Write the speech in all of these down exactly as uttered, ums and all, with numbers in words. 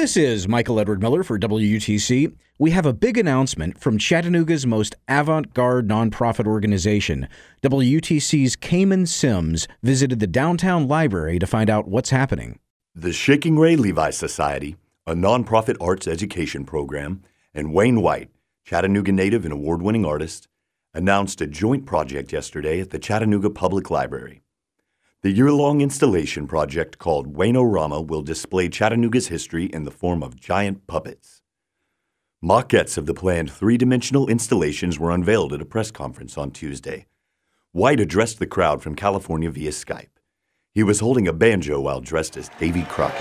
This is Michael Edward Miller for W U T C. We have a big announcement from Chattanooga's most avant-garde nonprofit organization. W U T C's Cayman Sims visited the downtown library to find out what's happening. The Shaking Ray Levi Society, a nonprofit arts education program, and Wayne White, Chattanooga native and award-winning artist, announced a joint project yesterday at the Chattanooga Public Library. The year-long installation project called Wayno-Rama will display Chattanooga's history in the form of giant puppets. Maquettes of the planned three-dimensional installations were unveiled at a press conference on Tuesday. White addressed the crowd from California via Skype. He was holding a banjo while dressed as Davy Crockett.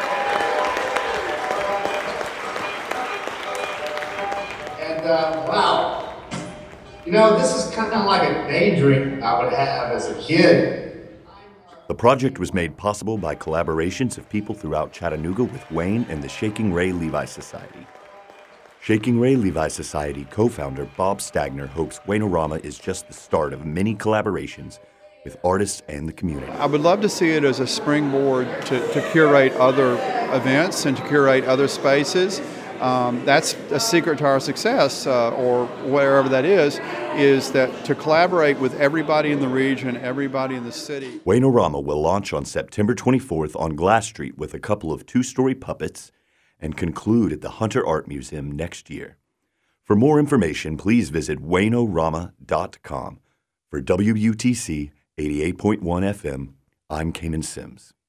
And, uh, wow, you know, this is kind of like a daydream I would have as a kid. The project was made possible by collaborations of people throughout Chattanooga with Wayne and the Shaking Ray Levi Society. Shaking Ray Levi Society co-founder Bob Stagner hopes Wayno-Rama is just the start of many collaborations with artists and the community. I would love to see it as a springboard to, to curate other events and to curate other spaces. Um, that's a secret to our success, uh, or wherever that is, is that to collaborate with everybody in the region, everybody in the city. Wayno-Rama will launch on September twenty-fourth on Glass Street with a couple of two-story puppets and conclude at the Hunter Art Museum next year. For more information, please visit wayno rama dot com. For W U T C eighty-eight point one F M, I'm Cayman Sims.